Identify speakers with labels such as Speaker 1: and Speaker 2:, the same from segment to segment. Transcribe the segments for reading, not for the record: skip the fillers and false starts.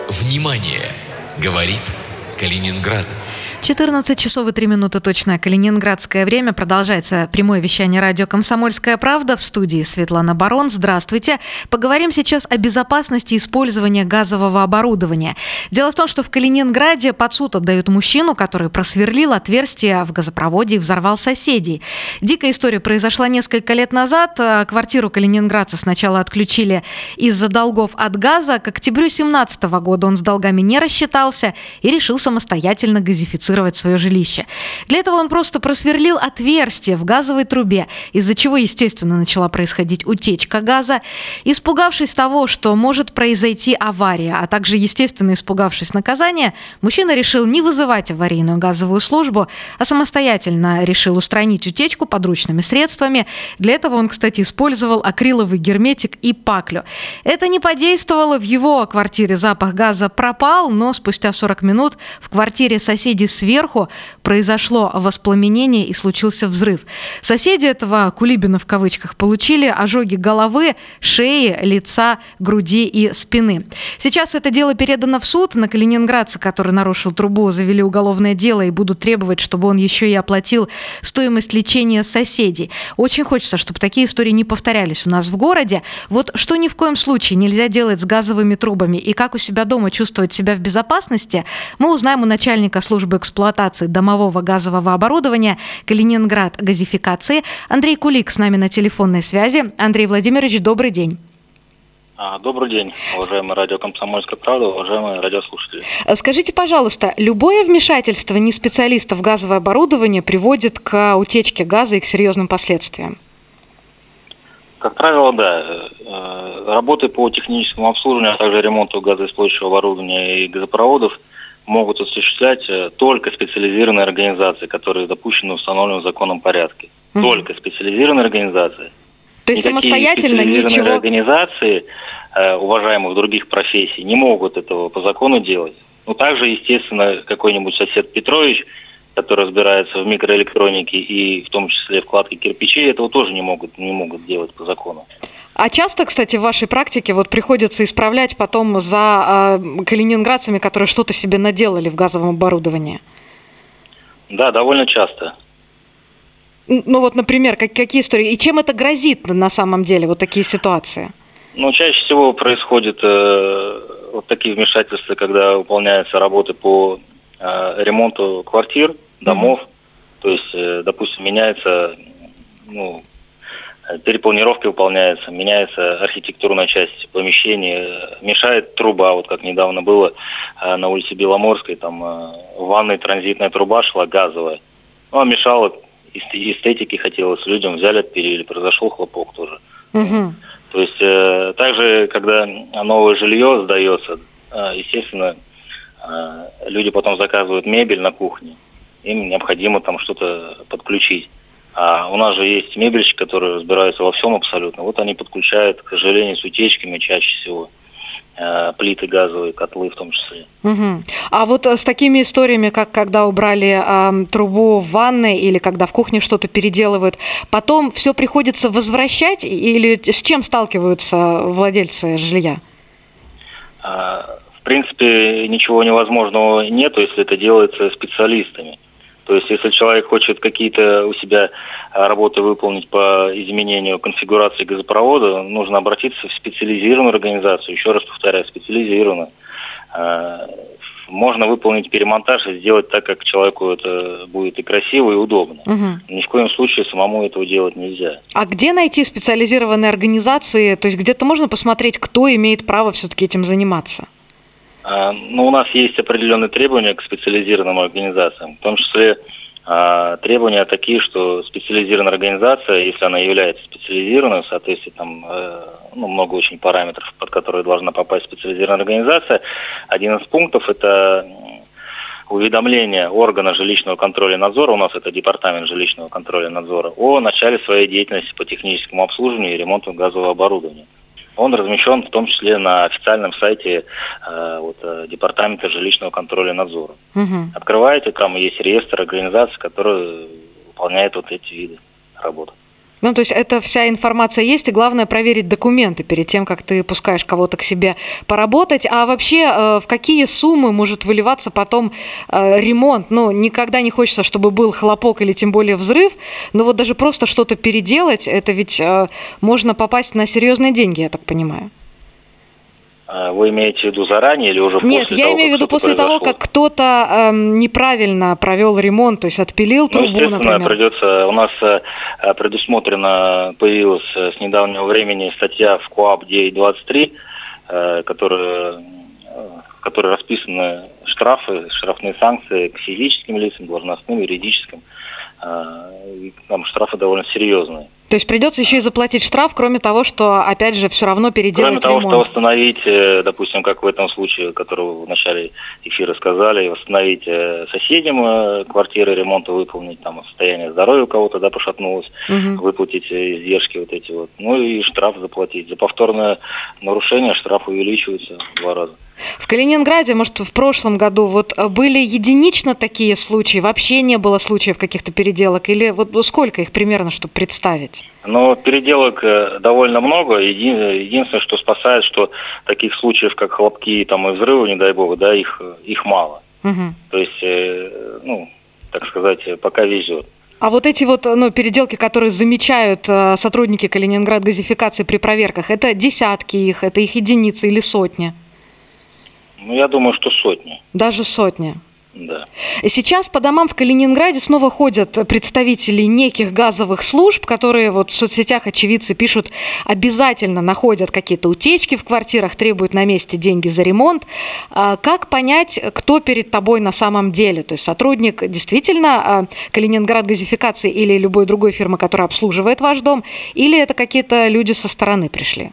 Speaker 1: Внимание! Говорит Калининград.
Speaker 2: 14 часов и 3 минуты точное калининградское время. Продолжается прямое вещание радио «Комсомольская правда». В студии Светлана Барон. Здравствуйте. Поговорим сейчас о безопасности использования газового оборудования. Дело в том, что в Калининграде под суд отдают мужчину, который просверлил отверстие в газопроводе и взорвал соседей. Дикая история произошла несколько лет назад. Квартиру калининградца сначала отключили из-за долгов от газа. К октябрю 2017 года он с долгами не рассчитался и решил самостоятельно газифицировать свое жилище. Для этого он просто просверлил отверстие в газовой трубе, из-за чего, естественно, начала происходить утечка газа. Испугавшись того, что может произойти авария, а также, естественно, испугавшись наказания, мужчина решил не вызывать аварийную газовую службу, а самостоятельно решил устранить утечку подручными средствами. Для этого он, кстати, использовал акриловый герметик и паклю. Это не подействовало, в его квартире запах газа пропал, но спустя 40 минут в квартире соседей сверху произошло воспламенение и случился взрыв. Соседи этого «Кулибина» в кавычках получили ожоги головы, шеи, лица, груди и спины. Сейчас это дело передано в суд. На калининградца, который нарушил трубу, завели уголовное дело и будут требовать, чтобы он еще и оплатил стоимость лечения соседей. Очень хочется, чтобы такие истории не повторялись у нас в городе. Вот что ни в коем случае нельзя делать с газовыми трубами и как у себя дома чувствовать себя в безопасности, мы узнаем у начальника службы эксплуатации домового газового оборудования «Калининград газификации». Андрей Кулик с нами на телефонной связи. Андрей Владимирович, добрый день.
Speaker 3: Добрый день, уважаемые радио «Комсомольская правда», уважаемые радиослушатели.
Speaker 2: Скажите, пожалуйста, любое вмешательство неспециалиста в газовое оборудование приводит к утечке газа и к серьезным последствиям?
Speaker 3: Как правило, да. Работы по техническому обслуживанию, а также ремонту газоисполняющего оборудования и газопроводов могут осуществлять только специализированные организации, которые допущены в установленном законом порядке. Только специализированные организации.
Speaker 2: То есть
Speaker 3: никакие
Speaker 2: самостоятельно
Speaker 3: специализированные
Speaker 2: ничего...
Speaker 3: организации, уважаемых других профессий, не могут этого по закону делать. Ну, также, естественно, какой-нибудь сосед Петрович, который разбирается в микроэлектронике и в том числе в кладке кирпичей, этого тоже не могут делать по закону.
Speaker 2: А часто, кстати, в вашей практике приходится исправлять потом за калининградцами, которые что-то себе наделали в газовом оборудовании?
Speaker 3: Да, довольно часто.
Speaker 2: Ну например, какие истории? И чем это грозит на самом деле, такие ситуации?
Speaker 3: Чаще всего происходят такие вмешательства, когда выполняются работы по ремонту квартир, домов. То есть, допустим, меняется, перепланировка выполняется, меняется архитектурная часть помещения, мешает труба, как недавно было на улице Беломорской, там в ванной транзитная труба шла газовая. Мешала, эстетики хотелось людям, взяли, отпилили, произошел хлопок тоже. То есть, также, когда новое жилье сдается, естественно, люди потом заказывают мебель на кухне, им необходимо там что-то подключить. А у нас же есть мебельщики, которые разбираются во всем абсолютно. Они подключают, к сожалению, с утечками чаще всего плиты газовые, котлы в том числе.
Speaker 2: А с такими историями, как когда убрали трубу в ванной или когда в кухне что-то переделывают, потом все приходится возвращать или с чем сталкиваются владельцы жилья?
Speaker 3: В принципе, ничего невозможного нету, если это делается специалистами. То есть, если человек хочет какие-то у себя работы выполнить по изменению конфигурации газопровода, нужно обратиться в специализированную организацию. Еще раз повторяю, специализированную. Можно выполнить перемонтаж и сделать так, как человеку это будет и красиво, и удобно. Ни в коем случае самому этого делать нельзя.
Speaker 2: А где найти специализированные организации? То есть, где-то можно посмотреть, кто имеет право все-таки этим заниматься?
Speaker 3: У нас есть определенные требования к специализированным организациям, в том числе требования такие, что специализированная организация, если она является специализированной, в соответствии много очень параметров, под которые должна попасть специализированная организация. Один из пунктов – это уведомление органа жилищного контроля и надзора, у нас это департамент жилищного контроля и надзора, о начале своей деятельности по техническому обслуживанию и ремонту газового оборудования. Он размещен в том числе на официальном сайте департамента жилищного контроля и надзора. Открываете, там есть реестр организаций, которые выполняют эти виды работы.
Speaker 2: Ну, то есть эта вся информация есть, и главное проверить документы перед тем, как ты пускаешь кого-то к себе поработать. А вообще, в какие суммы может выливаться потом ремонт? Ну, никогда не хочется, чтобы был хлопок или тем более взрыв, но вот даже просто что-то переделать, это ведь можно попасть на серьезные деньги, я так понимаю.
Speaker 3: Вы имеете в виду заранее или уже после того,
Speaker 2: Нет, я имею в виду после того, как кто-то неправильно провел ремонт, то есть отпилил трубу,
Speaker 3: естественно,
Speaker 2: например.
Speaker 3: придется, у нас предусмотрена, появилась с недавнего времени статья в КоАП 923, в которой расписаны штрафы, штрафные санкции к физическим лицам, должностным, юридическим. Там штрафы довольно серьезные.
Speaker 2: То есть придется еще и заплатить штраф, кроме того, что, опять же, все равно переделать ремонт.
Speaker 3: Кроме того, что восстановить, допустим, как в этом случае, который вы в начале эфира сказали, восстановить соседям квартиры, ремонта выполнить, там, состояние здоровья у кого-то, да, пошатнулось, выплатить издержки вот эти вот. Ну и штраф заплатить. За повторное нарушение штраф увеличивается в 2 раза.
Speaker 2: В Калининграде, может, в прошлом году вот были единично такие случаи, вообще не было случаев каких-то переделок, или вот сколько их примерно, чтобы представить?
Speaker 3: Но переделок довольно много. Единственное, что спасает, что таких случаев, как хлопки там, и взрывы, не дай бог, да, их мало. То есть, так сказать, пока везет.
Speaker 2: А вот эти вот переделки, которые замечают сотрудники Калининград-газификации при проверках, это десятки их, это их единицы или сотни?
Speaker 3: Ну, я думаю, что сотни.
Speaker 2: Даже сотни?
Speaker 3: Да.
Speaker 2: Сейчас по домам в Калининграде снова ходят представители неких газовых служб, которые вот в соцсетях очевидцы пишут, обязательно находят какие-то утечки в квартирах, требуют на месте деньги за ремонт. Как понять, кто перед тобой на самом деле? То есть сотрудник действительно Калининград-газификации или любой другой фирмы, которая обслуживает ваш дом, или это какие-то люди со стороны пришли?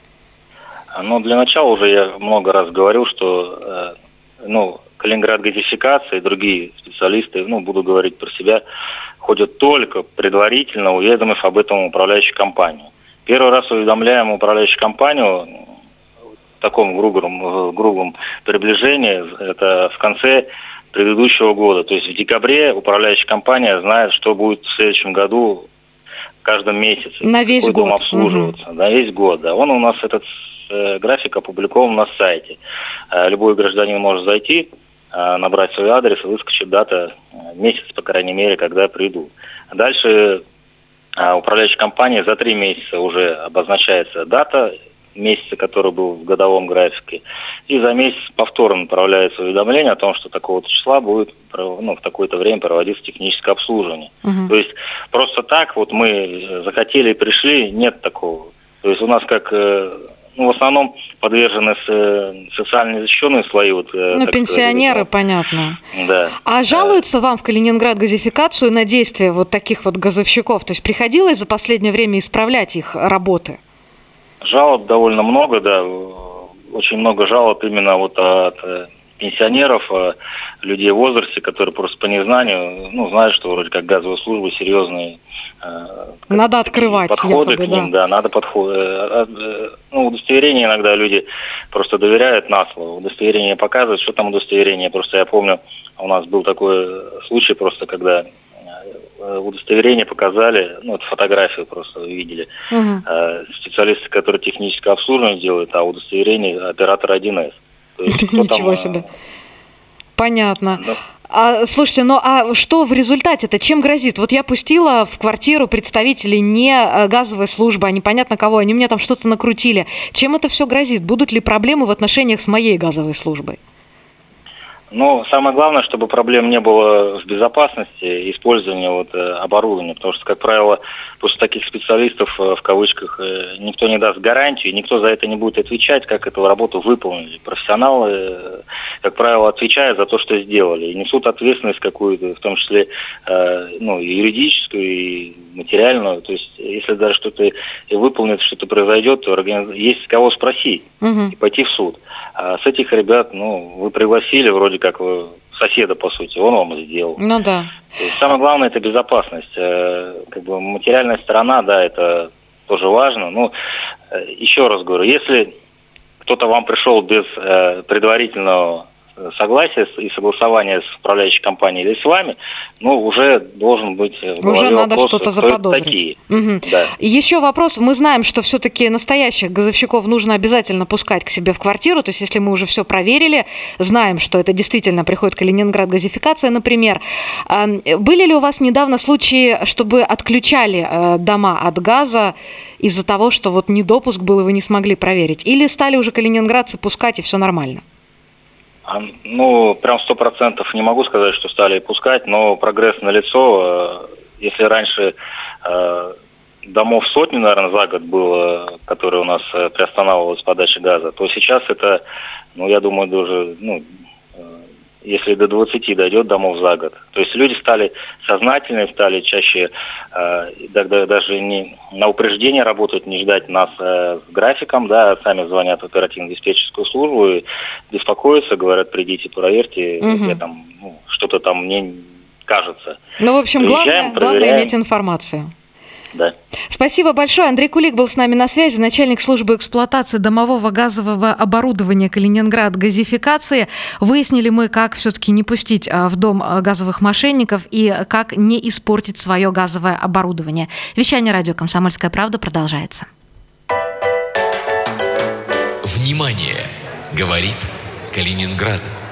Speaker 3: Ну, для начала уже я много раз говорил, что Калининград-газификация и другие специалисты, буду говорить про себя, ходят только предварительно уведомив об этом управляющую компанию. Первый раз уведомляем управляющую компанию в таком грубом приближении, это в конце предыдущего года. То есть в декабре управляющая компания знает, что будет в следующем году в каждом месяце.
Speaker 2: На весь год.
Speaker 3: Дом обслуживаться. На весь год, да. Он у нас этот график опубликован на сайте. Любой гражданин может зайти, набрать свой адрес и выскочит дата, месяц, по крайней мере, когда я приду. Дальше управляющая компания за 3 месяца уже обозначается дата месяца, который был в годовом графике, и за месяц повторно направляется уведомление о том, что такого-то числа будет в такое-то время проводиться техническое обслуживание. То есть просто так вот мы захотели и пришли, нет такого. То есть у нас как... в основном подвержены социально защищенные слои.
Speaker 2: Пенсионеры, понятно.
Speaker 3: Да.
Speaker 2: А жалуются вам в Калининград-газификацию на действия вот таких вот газовщиков? То есть приходилось за последнее время исправлять их работы?
Speaker 3: Жалоб довольно много, да. Очень много жалоб именно вот от пенсионеров, людей в возрасте, которые просто по незнанию, знают, что вроде как газовые службы серьезные.
Speaker 2: Надо открывать,
Speaker 3: подходы
Speaker 2: якобы,
Speaker 3: к ним, да, надо подходы. Удостоверение иногда люди просто доверяют на слово. Удостоверение показывают, что там удостоверение. Просто я помню, у нас был такой случай просто, когда удостоверение показали, это фотографию просто увидели. Специалисты, которые техническое обслуживание делают, а удостоверение оператор 1С.
Speaker 2: Ничего себе. Понятно. Слушайте, а что в результате-то? Чем грозит? Вот я пустила в квартиру представителей не газовой службы, а непонятно кого, они мне там что-то накрутили. Чем это все грозит? Будут ли проблемы в отношениях с моей газовой службой?
Speaker 3: Самое главное, чтобы проблем не было в безопасности использования оборудования, потому что, как правило, после таких специалистов, в кавычках, никто не даст гарантию, никто за это не будет отвечать, как эту работу выполнили. Профессионалы, как правило, отвечают за то, что сделали, и несут ответственность какую-то, в том числе и юридическую, и материальную. То есть, если даже что-то и выполнится, что-то произойдет, то есть кого спросить и пойти в суд. А с этих ребят, вы пригласили вроде как соседа, по сути, он вам сделал.
Speaker 2: Да.
Speaker 3: То есть самое главное – это безопасность. Материальная сторона, да, это тоже важно. Еще раз говорю, если кто-то вам пришел без предварительного согласие и согласование с управляющей компанией или с вами, уже должен быть в голове
Speaker 2: уже надо
Speaker 3: вопрос,
Speaker 2: что-то
Speaker 3: кто
Speaker 2: заподозрить.
Speaker 3: такие.
Speaker 2: Угу.
Speaker 3: Да.
Speaker 2: Еще вопрос. Мы знаем, что все-таки настоящих газовщиков нужно обязательно пускать к себе в квартиру. То есть, если мы уже все проверили, знаем, что это действительно приходит Калининград газификация, например. Были ли у вас недавно случаи, чтобы отключали дома от газа из-за того, что недопуск был, и вы не смогли проверить? Или стали уже калининградцы пускать, и все нормально?
Speaker 3: Прям 100% не могу сказать, что стали пускать, но прогресс налицо. Если раньше домов сотни, наверное, за год было, которые у нас приостанавливалась подача газа, то сейчас это, я думаю, даже, если до 20 дойдет домов за год. То есть люди стали сознательнее, стали чаще даже не на упреждение работать, не ждать нас с графиком, да, сами звонят в оперативно-диспетчерскую службу и беспокоятся, говорят, придите, проверьте, я там, что-то там мне кажется.
Speaker 2: В общем, главное иметь информацию.
Speaker 3: Да.
Speaker 2: Спасибо большое. Андрей Кулик был с нами на связи, начальник службы эксплуатации домового газового оборудования Калининград газификации. Выяснили мы, как все-таки не пустить в дом газовых мошенников и как не испортить свое газовое оборудование. Вещание радио «Комсомольская правда» продолжается.
Speaker 1: Внимание! Говорит Калининград.